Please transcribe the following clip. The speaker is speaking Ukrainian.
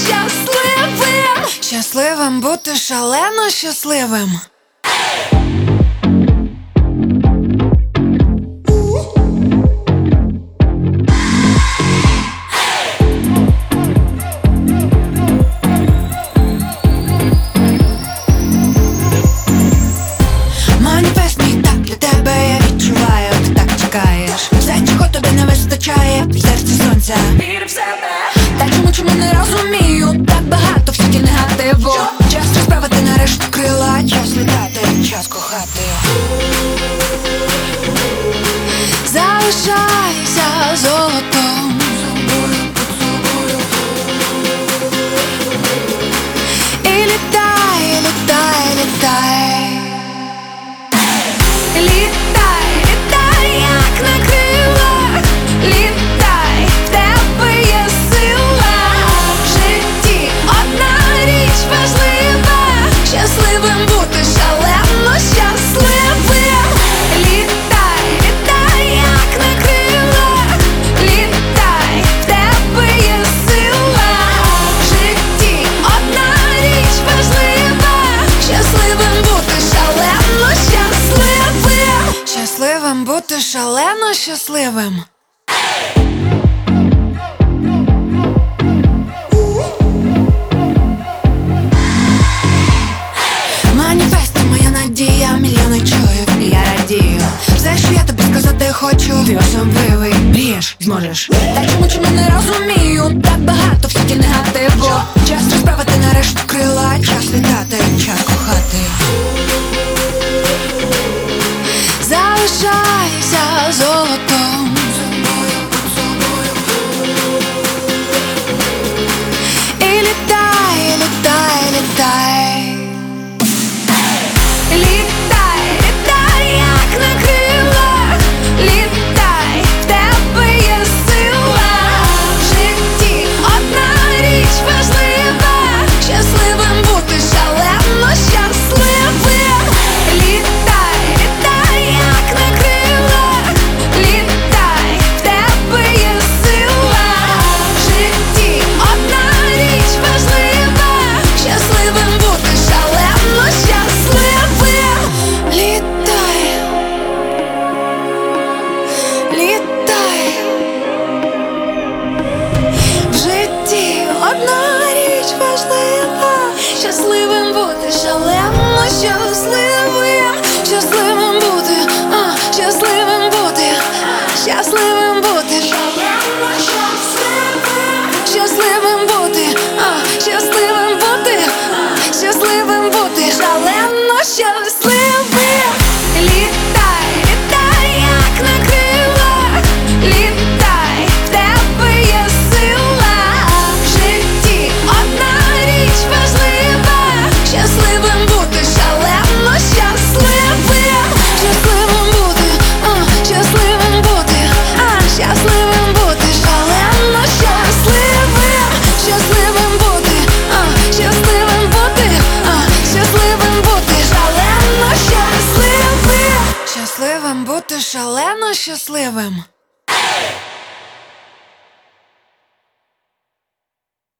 щасливим. Щасливим бути шалено щасливим. Маніфест мій так для тебе, я відчуваю, ти так чекаєш. Все, чого тобі не вистачає, в серці сонця. Вір в себе. Та чому не розумію, так багато всякі негативу. Час розправити нарешті крила, час літати, час кохати. Залишайся золотом. І літай, літай, літай. Літай, літай, як на крилах. Літай, в тебе є сила. В житті одна річ важлива. Щасливим бути шалено щасливим. Літай, літай, як на крилах. Літай, в тебе є сила. В житті одна річ важлива. Щасливим бути шалено щасливим. Щасливим бути шалено щасливим. Маніфест — моя надія, мільйони чують, і я радію. Все, що я тобі сказати хочу, ти особливий, мрієш, зможеш.